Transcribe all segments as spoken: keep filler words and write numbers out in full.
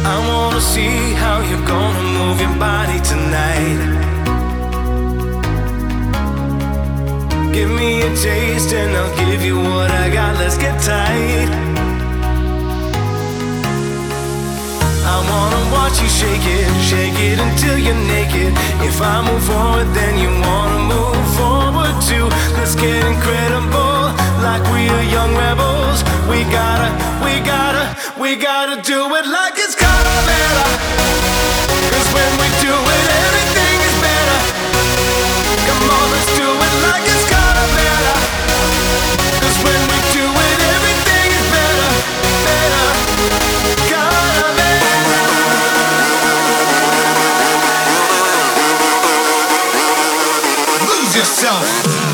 I wanna see how you're gonna move your body tonight. Give me a taste and I'll give you what I got. Let's get tight. I wanna watch you shake it, shake it until you're naked. If I move forward, then you wanna move forward too. Let's get incredible, like we are young rebels. We gotta, we gotta, we gotta do it like it's Calavera. 'Cause when we do it, everything is better. Come on, let's do it like it's Calavera. 'Cause when we do it, everything is better, better. Calavera. Lose yourself.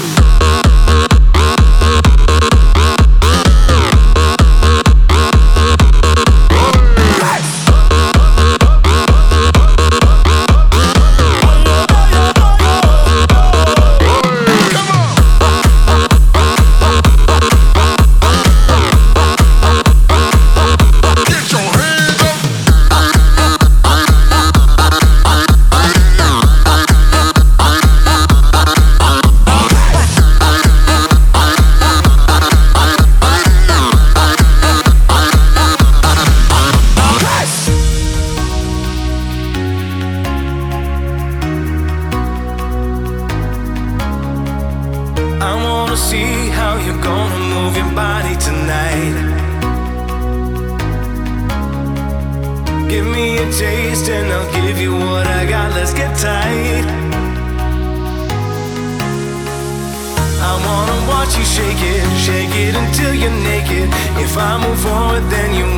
See how you're gonna move your body tonight. Give me a taste and I'll give you what I got. Let's get tight. I wanna watch you shake it, shake it until you're naked. If I move forward, then you